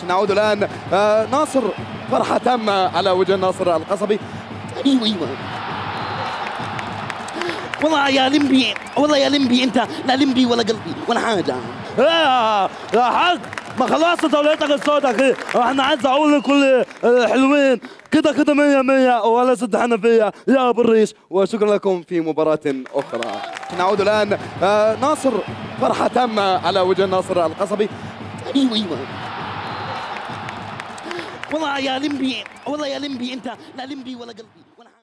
نعود الآن ناصر، فرحة تامة على وجه ناصر القصبي. ايوه والله يا لمبي، والله يا لمبي انت لا لمبي ولا قلبي ولا حاجه. يا حاج ما خلصت دولتك الصوت اخي، احنا عايز اقول لكل حلوين كده كده 100 100 ولا سد حنفيه يا ابو الريش. وشكرا لكم في مباراة أخرى. نعود الآن ناصر، فرحة تامة على وجه ناصر القصبي. ايوه والله يا لمبي، والله يا لمبي انت لا لمبي ولا قلبي.